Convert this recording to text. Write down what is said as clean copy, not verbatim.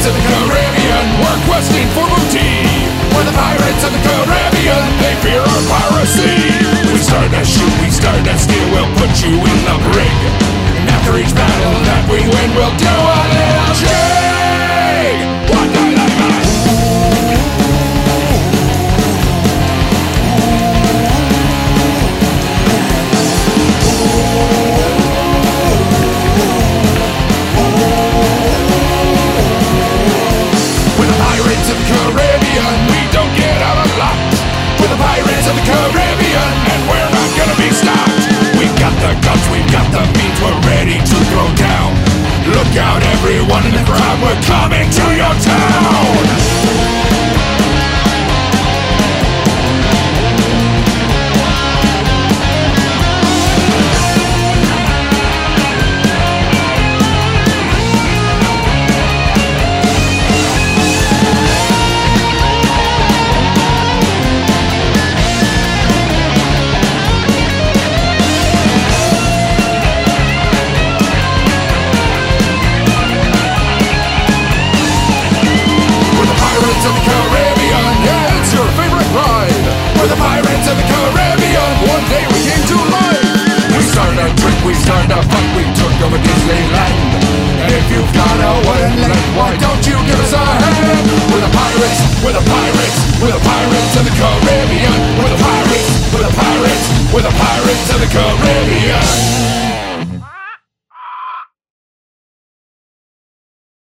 pirates of the Caribbean, we're questing for booty. We're the pirates of the Caribbean, they fear our piracy. We start to shoot, we start to steal, we'll put you in the brig. And after each battle that we win, we'll do a little jig. One night at a time. We're the pirates of the Caribbean, we don't get out a lot. We're the pirates of the Caribbean, and we're not gonna be stopped. We've got the guns, we've got the means, we're ready to throw down. Look out everyone in the crowd, we're coming to your town. Of the Caribbean, yeah, it's your favorite ride. We're the pirates of the Caribbean, one day we came to life. We started a drink, we started a fight, we took over Disneyland. And if you've got a wooden leg, why don't you give us a hand? We're the pirates, we're the pirates, we're the pirates of the Caribbean. We're the pirates, we're the pirates, we're the pirates of the Caribbean.